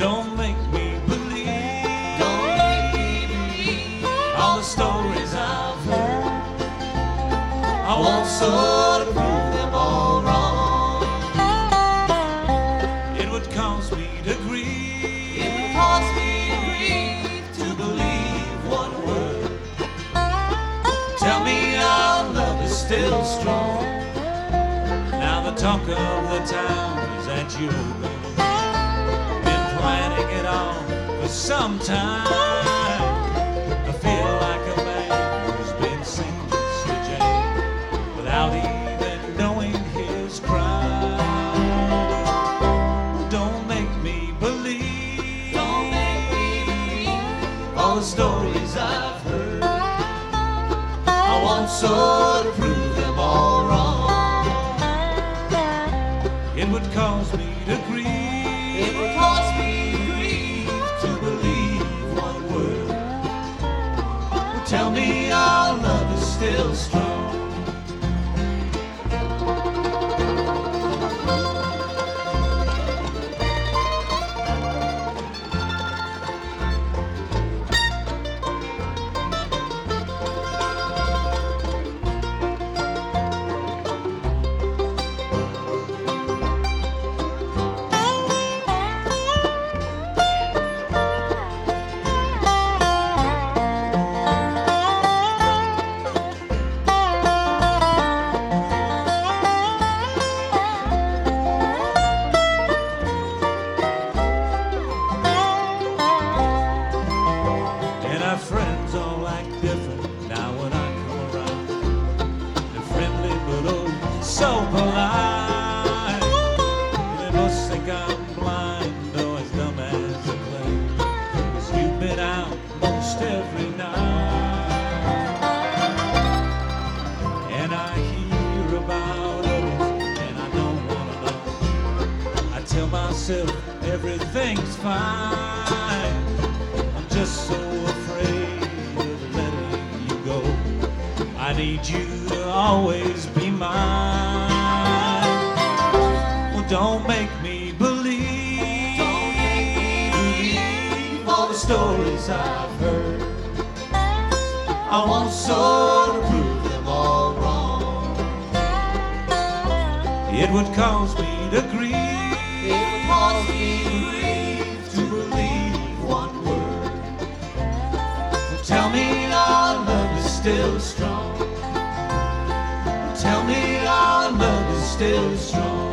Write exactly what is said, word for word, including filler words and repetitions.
Don't make me believe, don't make me believe all the stories I've heard. I won't want sort so of prove them all wrong. it would cause me to grieve, It would cause me to grieve to believe one word. tell me our love is still strong. Now the talk of the town is that you're gonna be, been planning it all for some time. I feel like a man who's been sentenced to jail without even knowing his crime. Don't make me believe, Don't make me believe all the stories I've heard. I won't sort of prove them all wrong. It would cause me to grieve, It would cause me to grieve to believe one word. tell me our love is still strong. And our friends all act different now when I come around. They're friendly but oh so polite. They must think I'm blind or as dumb as they play, 'cause you've been out most every night. And I hear about others and I don't wanna know. I tell myself everything's fine. I'm just so afraid of letting you go. I need you to always be mine. Well, don't make me believe, Don't make me believe all the stories I've heard. I won't sort of prove them all wrong. It would cause me to grieve, It would cause me to grieve to believe one word. Tell me our love is still strong. Tell me our love is still strong.